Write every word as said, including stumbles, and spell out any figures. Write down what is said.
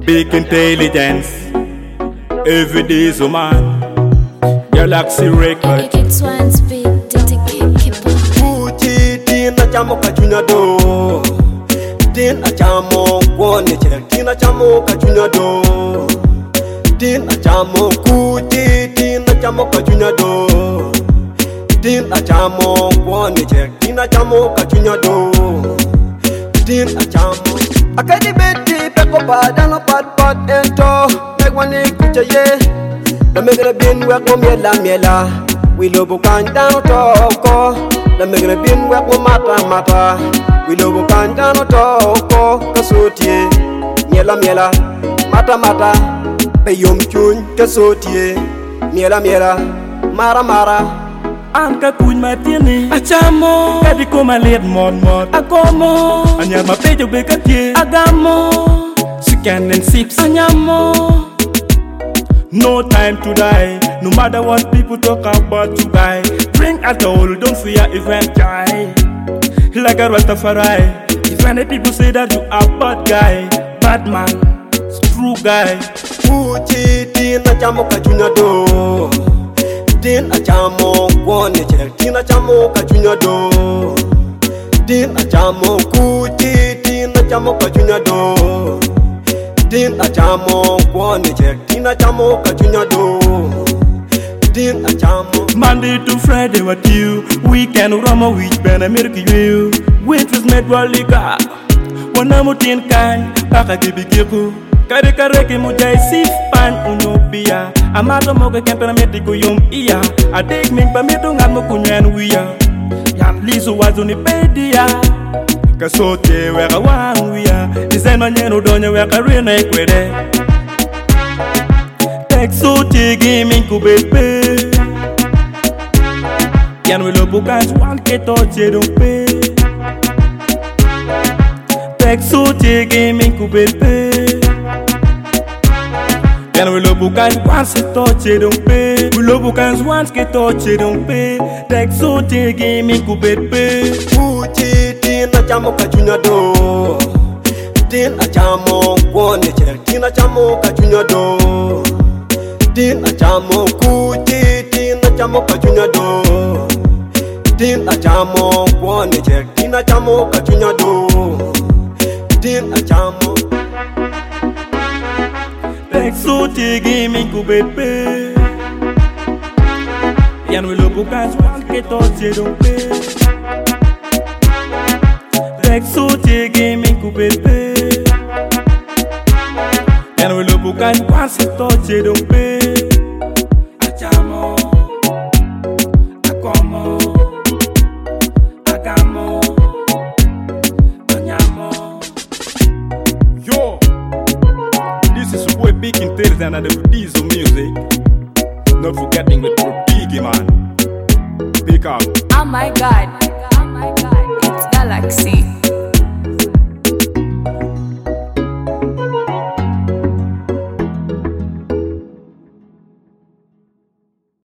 big intelligence. Every day is a man. Galaxy record. It's one speed, keep Uchi din na chamo kachunya do. Din a chamo kwone chek. Din a chamo kachunya do. Din a chamo kuti. Din a chamo kachunya do. Din a chamo kwone chek. Din a chamo kachunya do. Din a chamo. Akadi beti peko badano pat pat ento. Make one kucha ye. La megre bin wek mo miela miela. We lobo kan down toko. La megre bin wek mo mata mata. We lobo kan down toko. Kasotie miela miela mata mata. Pe yom chun kasotie miela miela mara mara. Anka kuny matieni achamo kadi koma liet mon mon akomo anyar mapejo be katie agamo scan and sips anyamo. No time to die, no matter what people talk about you guy. Drink alcohol, don't fear event guy. Like a Rastafari. Even the people say that you are bad guy, bad man, true guy. Uchi din a chamo kachunya do. Din a chamo kwone chek. Din a chamo kachunya do. Din a chamo kuti. Din a chamo kachunya do. Din a chamo kwone chek. Din a chamo kachunya do. Din a chamo. Monday to Friday with you. Weekend Rama week Ben America you. Wait was made walika. Wana mutin kan baka gibigiku. Kare kare ki mujay sif pan unopia. Amato moga temperamenti ko yom iya. Adik ming pamito ngat mo kunyan wiya. Yan liso wazo ni pedia. Kasote weka wang wiya. Design manyeno donya weka rena ekwede. Texote gaming ko bebe. Yan we lobo guys one keto don't pay. Texote gaming ko bebe. Yan we lobo guys once keto don't pay. We lobo guys once keto don't pay. Texote gaming ko bebe. Uchi din a chamo kachunya do. Din a chamo kwone chek. Din a chamo kachunya do. Din a chamo kuti. Din a chamo kachunya do. Din a chamo kwone chek. Din a chamo kachunya do. Din a chamo. Texote gaming ko bebe. Yan we lobo guys one keto don't pay. Texote gaming ko bebe. Yan we lobo guys one keto don't pay. Achamo, akomo, agamo, anyamo. Yo, this is your boy Big Intelligence and the Diesel music. Not forgetting with Biggie man. Pick up. Oh my god, oh my god, it's Galaxy.